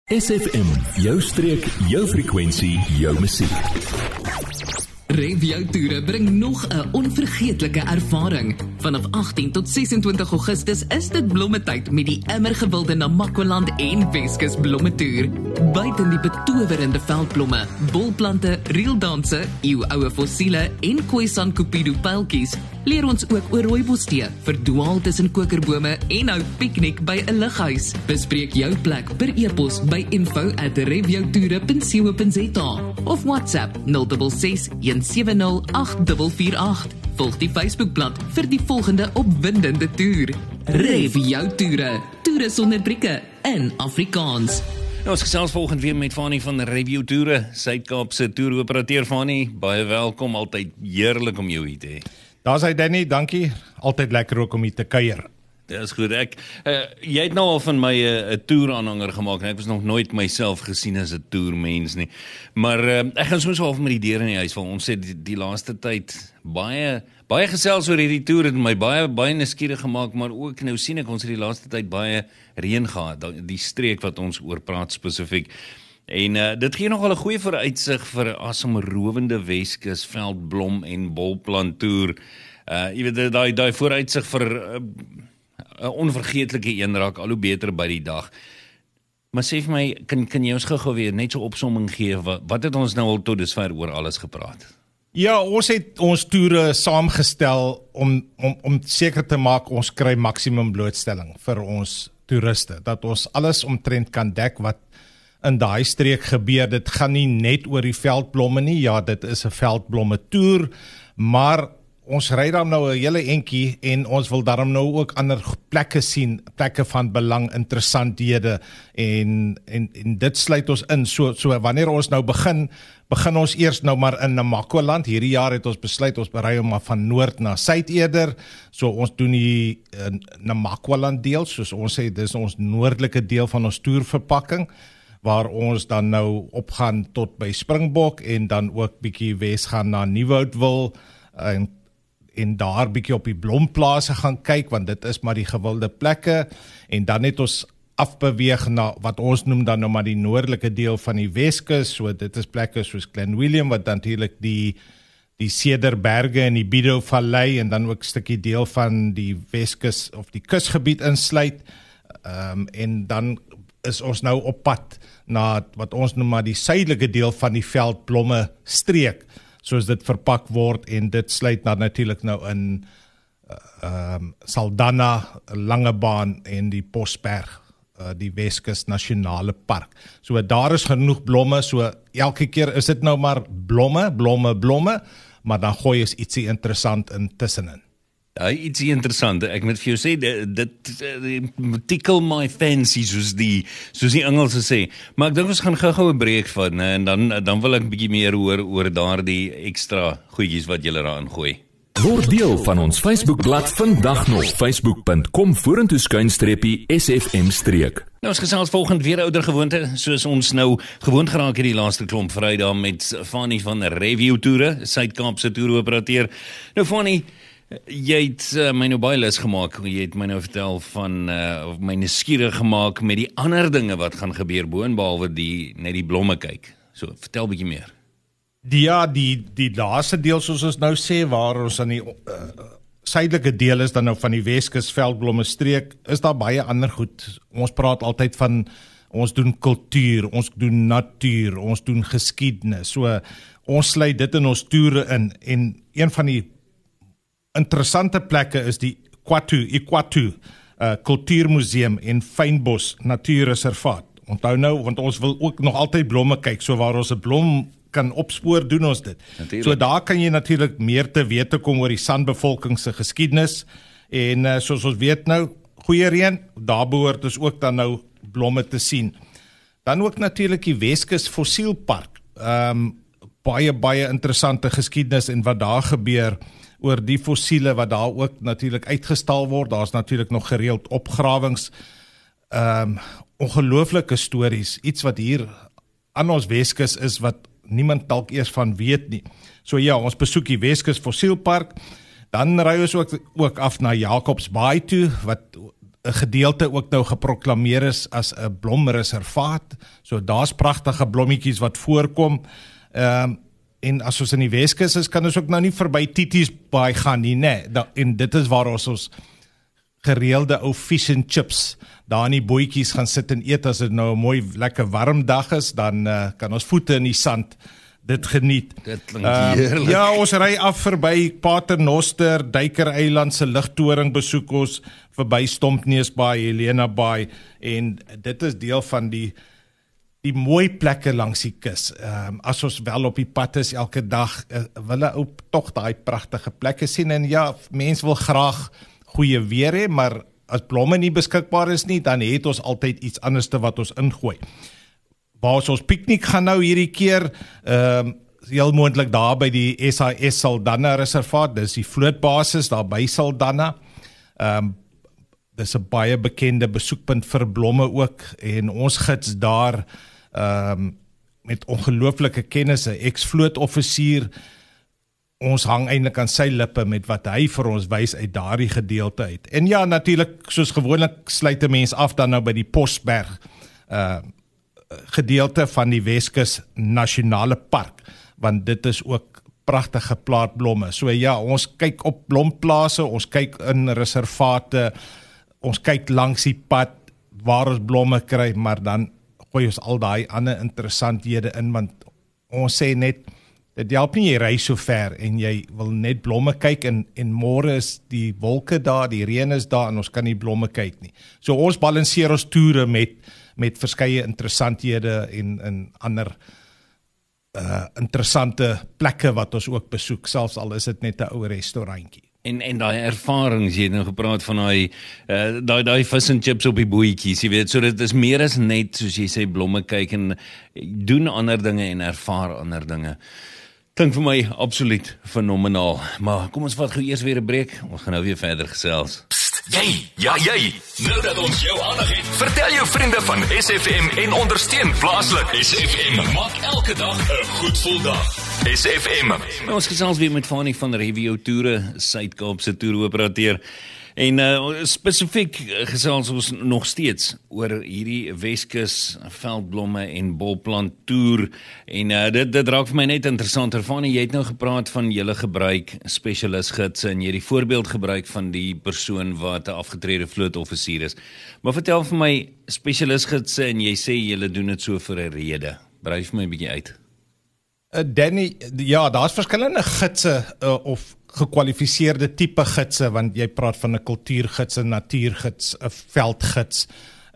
SFM, jou streek, jou frekwensie, jou musiek. Review Toere bring nog 'n onvergeetlike ervaring. Vanaf 18 tot 26 Augustus is dit blommetyd met die immer gewilde Namakwaland en Weskus blommetoer. Buiten die betowerende veldblomme, bolplante, reeldanse, eeuoue fossiele en Khoisan Cupido pyltjies, leer ons ook oor rooibostee, verdwaal tussen kokerbome en hou piknik by 'n lughuis. Bespreek jou plek per e-pos by info@reviewtoere.co.za of WhatsApp 066 170 8448. Volg die Facebookblad vir die volgende opwindende toer. Review Toere, toere sonder brieke in Afrikaans. Ons gesels volgende weer met Fanie van Review Toere, Suid-Kaapse toeroperateur. Fanie, baie welkom, altyd heerlik om jou hier te hê. Daar's hy Danny, dankie. Altyd lekker ook om hier te kuier. Dit is goed. Jy het nou al van my 'n toeraanhanger gemaak en ek was nog nooit myself gesien as 'n toermens nie. Maar ek gaan soms half met die deur in die huis val. Ons het die laaste tyd baie gesels oor hierdie toer, het my baie nuuskierig gemaak, maar ook nou sien ek ons het die laaste tyd baie reën gehad, die streek wat ons oor praat spesifiek. En dit gee nogal 'n goeie vooruitsig vir 'n asemrowende Weskus veldblom en bolplant toer. Jy weet daai vooruitsig vir 'n onvergeetlike een raak al hoe beter by die dag. Maar sê vir my, kan jy ons gou weer net so opsomming gee, wat het ons nou al tot dusver oor alles gepraat? Ja, ons het ons toere saamgestel om seker te maak ons kry maksimum blootstelling vir ons toeriste, dat ons alles omtrent kan dek wat in daai streek gebeur. Dit gaan nie net oor die veldblomme nie, ja, dit is 'n veldblomme toer, maar ons ry dan nou 'n hele entjie en ons wil daarom nou ook ander plekke sien, plekke van belang, interessanthede en dit sluit ons in. So wanneer ons nou begin ons eers nou maar in Namakwaland. Hierdie jaar het ons besluit ons bery om maar van noord na suid eerder. So ons doen die Namakwaland deel, soos ons sê, dis ons noordelike deel van ons toerverpakking, waar ons dan nou opgaan tot by Springbok en dan ook bietjie wes gaan na Nieuwoudtville en daar bietjie op die blomplase gaan kyk, want dit is maar die gewilde plekke, en dan het ons afbeweeg na wat ons noem dan nou maar die noordelike deel van die Weskus. So dit is plekke soos Glen William, wat natuurlik die Cederberge en die Bido Vallei en dan ook 'n stukkie deel van die Weskus of die kusgebied insluit, en dan is ons nou op pad na wat ons noem maar die suidelike deel van die veldblomme streek, soos dit verpak word, en dit sluit dan natuurlik nou in Saldanha, Langebaan en die Posberg, die Weskus Nasionale Park. So daar is genoeg blomme, so elke keer is dit nou maar blomme, maar dan gooi is ietsie interessant intussenin. Ja, ietsie interessant. Ek moet vir jou sê, dit tickle my fancy, soos die Engelse sê. Maar ek dink ons gaan gou 'n breek van, en dan wil ek 'n bietjie meer hoor oor daardie ekstra goedjies wat julle daar ingooi. Word deel van ons Facebookblad vandag nog, facebook.com/SFM-streek. Nou, ons gesels volgende weer ouer gewoonte, soos ons nou gewoond geraak het die laaste klomp Vrydag met Fanie van Review Toere, Suid-Kaapse toeroperateur. Nou Fanie, jy het my nou baie lus gemaak, jy het my nou vertel van, my nuuskierig gemaak met die ander dinge wat gaan gebeur, boonbehalwe net die blomme kyk. So, vertel bietjie meer. Ja, die laaste deel, soos ons nou sê, waar ons aan die suidelike deel is, dan nou van die Weskus veldblomme streek, is daar baie ander goed. Ons praat altyd van, ons doen kultuur, ons doen natuur, ons doen geskiedenis, so ons sluit dit in ons toere in, en een van die interessante plekke is die Ikwatu Kultuurmuseum en Fynbos Natuurreservaat. Onthou nou, want ons wil ook nog altyd blomme kyk, so waar ons 'n blom kan opspoor, doen ons dit. Natuurlijk. So daar kan jy natuurlik meer te wete kom oor die Sanbevolking se geskiedenis, en soos ons weet nou, goeie reën, daar behoort ons ook dan nou blomme te sien. Dan ook natuurlik die Weskus Fossielpark, baie interessante geskiedenis en wat daar gebeur oor die fossiele wat daar ook natuurlik uitgestal word. Daar's natuurlik nog gereeld opgrawings, ongelooflike stories, iets wat hier aan ons Weskus is wat niemand dalk eers van weet nie. So ja, ons besoek die Weskus Fossielpark, dan ry ons ook af na Jacobs Bay toe, wat 'n gedeelte ook nou geproklameer is as 'n blomreservaat. So daar's pragtige blommetjies wat voorkom. En as ons in die Weskus is, kan ons ook nou nie verby Tities Baai gaan nie, en dit is waar ons gereelde ou fish and chips daar in die bootjies gaan sit en eet. As dit nou 'n mooi lekker warm dag is, dan kan ons voete in die sand dit geniet. Dit klink heerlik. Ja, ons ry af verby Paternoster, Duiker Eiland se ligtoring besoek ons, verby Stompneusbaai, Helena Baai, en dit is deel van die mooi plekke langs die kus. As ons wel op die pad is elke dag, wil ou tog daai pragtige plekke sien, en ja, mense wil graag goeie weer hê, maar as blomme nie beskikbaar is nie, dan het ons altyd iets anderste wat ons ingooi. Waar ons piknik gaan nou hierdie keer, heel moontlik daar by die SAS Saldanha reservaat, dis die vlootbasis daar by Saldanha. Dis 'n baie bekende besoekpunt vir blomme ook, en ons gids daar met ongelooflike kennis, 'n ex-vlootoffisier, ons hang eintlik aan sy lippe met wat hy vir ons wys uit daardie gedeelte uit. En ja, natuurlik, soos gewoonlik sluit 'n mens af dan nou by die Posberg gedeelte van die Weskus Nasionale Park, want dit is ook pragtige plaasblomme. So ja, ons kyk op blomplase, ons kyk in reservate, ons kyk langs die pad waar ons blomme kry, maar dan gooi ons al daai ander interessanthede in, want ons sê net, dit help nie jy ry so ver en jy wil net blomme kyk, en môre is die wolke daar, die reën is daar, en ons kan nie blomme kyk nie. So ons balanseer ons toere met verskeie interessanthede en ander interessante plekke wat ons ook besoek, selfs al is dit net 'n ou restaurantjie. En daai ervarings, jy het nou gepraat van daai vis en chips op die bootjies, jy weet, so dit is meer as net, soos jy sê, blomme kyk en doen ander dinge en ervaar ander dinge. Klink vir my absoluut fenomenaal, maar kom ons vat gou eers weer 'n breek, ons gaan nou weer verder gesels. Jy, nou dat ons jou aandag het, vertel jou vriende van SFM en ondersteun plaaslik. SFM maak elke dag 'n goed gevoel dag. SFM. Ons gesels weer met Fanie van Revio Toere, Suid-Kaapse toeroperateur. En spesifiek gesels ons nog steeds oor hierdie Weskus veldblomme en bolplant toer, en dit raak vir my net interessanter. Fanie, jy het nou gepraat van julle gebruik spesialistgidse, en jy het die voorbeeld gebruik van die persoon wat 'n afgetrede vlootoffisier is. Maar vertel vir my, spesialistgidse, en jy sê julle doen dit so vir 'n rede. Brei vir my 'n bietjie uit. Danny, ja, daar's verskillende gidse of gekwalifiseerde tipe gidse, want jy praat van 'n kultuurgids, 'n natuurgids, 'n veldgids,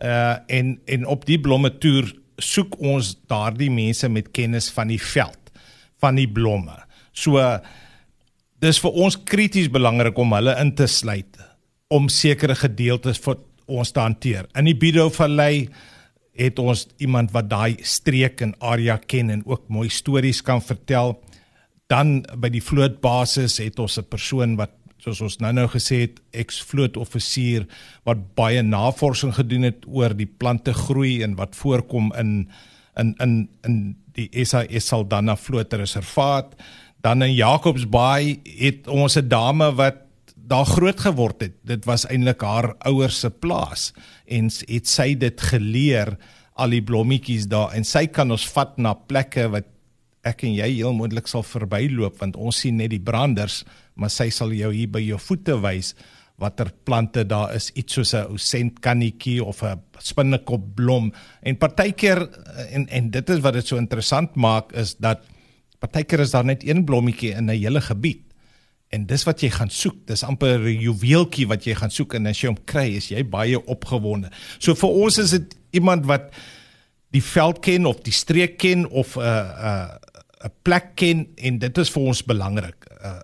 en op die blomme toer soek ons daardie mense met kennis van die veld, van die blomme. So, dis vir ons krities belangrik om hulle in te sluit, om sekere gedeeltes vir ons te hanteer. In die Bido-vallei het ons iemand wat daai streek en area ken en ook mooi stories kan vertel. Dan by die vlootbasis het ons 'n persoon wat, soos ons nou gesê het, ex-vlootoffisier, wat baie navorsing gedoen het oor die plante groei en wat voorkom in die SAS Saldanha vlootreservaat. Dan in Jacobsbaai het ons 'n dame wat daar groot geword het. Dit was eintlik haar ouers se plaas, en het sy dit geleer, al die blommetjies daar, en sy kan ons vat na plekke wat ek en jy heel moontlik sal verbyloop, want ons sien net die branders, maar sy sal jou hier by jou voete wys watter plante daar is, iets soos 'n ousentkannetjie of 'n spinnekopblom. En partykeer, en dit is wat dit so interessant maak, is dat partykeer is daar net een blommetjie in 'n hele gebied, en dis wat jy gaan soek, dis amper 'n juweeltjie wat jy gaan soek, en as jy hom kry, is jy baie opgewonde. So vir ons is dit iemand wat die veld ken, of die streek ken, of 'n plek ken, en dit is vir ons belangrik.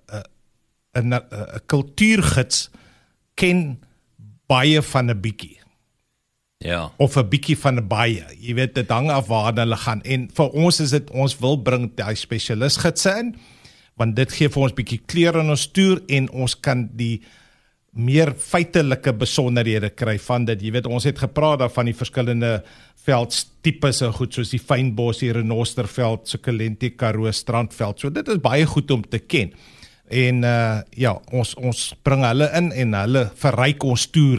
'n kultuurgids ken baie van 'n bietjie. Ja. Of 'n bietjie van 'n baie. Jy weet, dit hang af waar hulle gaan. En vir ons is dit, ons wil bring die spesialistgidse in, want dit gee vir ons bietjie kleur in ons toer, en ons kan die meer feitelike besonderhede kry van dit. Jy weet, ons het gepraat daar van die verskillende veldtipes en goed, soos die fynbos, die renosterveld, Succulenta, Karoo, strandveld. So dit is baie goed om te ken. En ja, ons bring hulle in, en hulle verryk ons toere,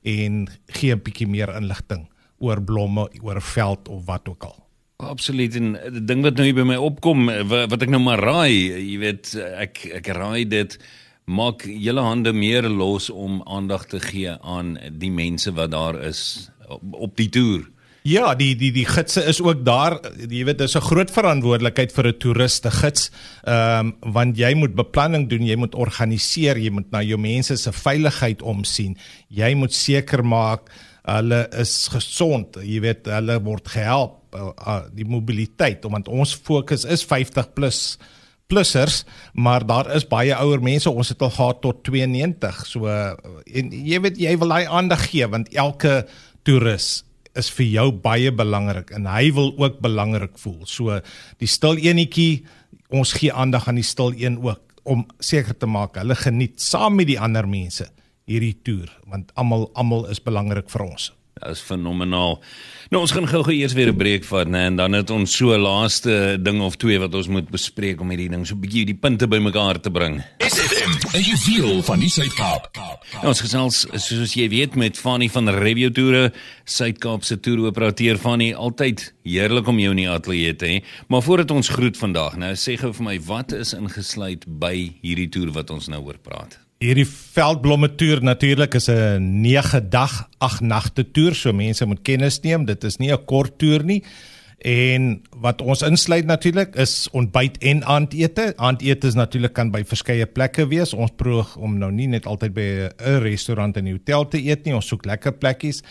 en gee 'n bietjie meer inligting oor blomme, oor veld of wat ook al. Absoluut, en die ding wat nou hier by my opkom, wat ek nou maar raai, jy weet, ek raai dit, maak julle hande meer los om aandag te gee aan die mense wat daar is op die toer. Ja, die gidse is ook daar, jy weet, dis 'n groot verantwoordelikheid vir 'n toeristegids, want jy moet beplanning doen, jy moet organiseer, jy moet na jou mense se veiligheid omsien, jy moet seker maak, hulle is gesond, jy weet, hulle word gehelp, die mobiliteit, want ons fokus is 50 plussers, maar daar is baie ouer mense, ons het al gehad tot 92, so, en jy weet, jy wil hy aandag gee, want elke toerist is vir jou baie belangrik, en hy wil ook belangrik voel, so, die stil enetjie, ons gee aandag aan die stil een ook, om seker te maak, hulle geniet saam met die ander mense, hierdie toer, want almal is belangrik vir ons. Dat is fenomenaal. Nou, ons gaan gou eers weer 'n breek vat, né, en dan het ons so 'n laaste ding of twee wat ons moet bespreek om hierdie ding so 'n bietjie die punte bymekaar te bring. SFM, 'n juweel van die Suid-Kaap. Nou, ons gesels, soos jy weet, met Fanny van Review Toere, Suid-Kaapse toeroperateur. Fanny, altyd heerlik om jou in die ateljee te hê. Maar voordat ons groet vandag, nou sê gou vir my, wat is ingesluit by hierdie toer wat ons nou oor praat? Hierdie veldblomme toer natuurlik is 'n 9 dag, 8 nagte toer, so mense moet kennis neem, dit is nie 'n kort toer nie, en wat ons insluit natuurlik is ontbyt en aandete. Aandete is natuurlik kan by verskeie plekke wees, ons probeer om nou nie net altyd by 'n restaurant in die hotel te eet nie, ons soek lekker plekkies,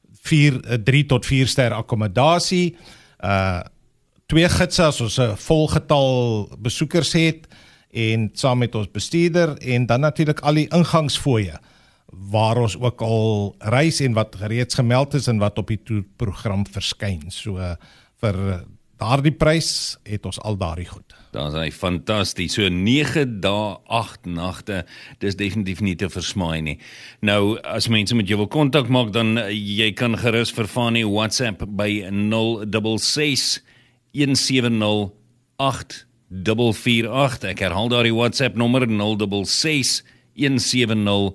3 tot 4 ster akkommodasie, 2 gidse as ons 'n volgetal besoekers het, en saam met ons bestuurder, en dan natuurlik al die ingangsfooie, waar ons ook al reis en wat reeds gemeld is en wat op die toerprogram verskyn. So vir daardie prys het ons al daardie goed. Daar is hy fantasties, so 9 dae, 8 nagte, dis definitief nie te versmaai nie. Nou, as mense met jou wil kontak maak, dan jy kan gerus vir Fanny WhatsApp by 066 170 8448. Ek herhaal daar die WhatsApp nommer 066 170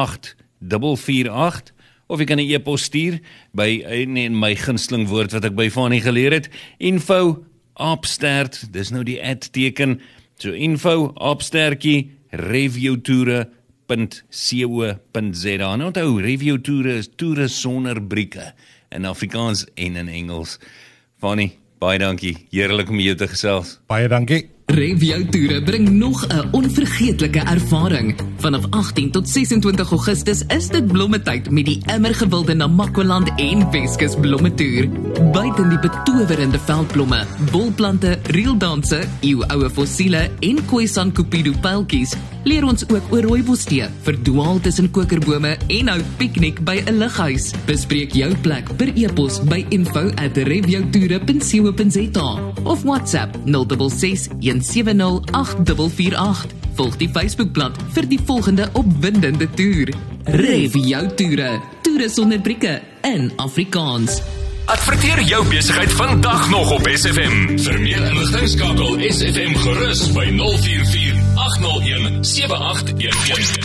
8448, of jy kan 'n e-pos stuur by my gunsteling woord wat ek by Fanny geleer het, info@, dis nou die @teken, so info@reviewtoere.co.za. En onthou, Review Toere is toere sonder brieke, in Afrikaans en in Engels. Fanny, baie dankie, heerlik om jou te gesels. Baie dankie. Review Toere bring nog 'n onvergeetlike ervaring. Vanaf 18 tot 26 Augustus is dit blommetyd met die Emmergewilde Namakwaland en Weskus Blommetoer. Buiten die betowerende veldblomme, bolplante, reeldanse, eeuoue fossiele en Khoisan Cupido pyltjies, leer ons ook oor rooibostee, verdwaal tussen kokerbome en hou piknik by 'n lighuis. Bespreek jou plek per e-pos by info@reviewtoere.co.za of WhatsApp 066 170 8448. Volg die Facebookblad vir die volgende opwindende toer. Review Toere, toere sonder brieke in Afrikaans. Adverteer jou besigheid vandag nog op SFM. Vir meer inligting skakel SFM gerus by 044 801 7811.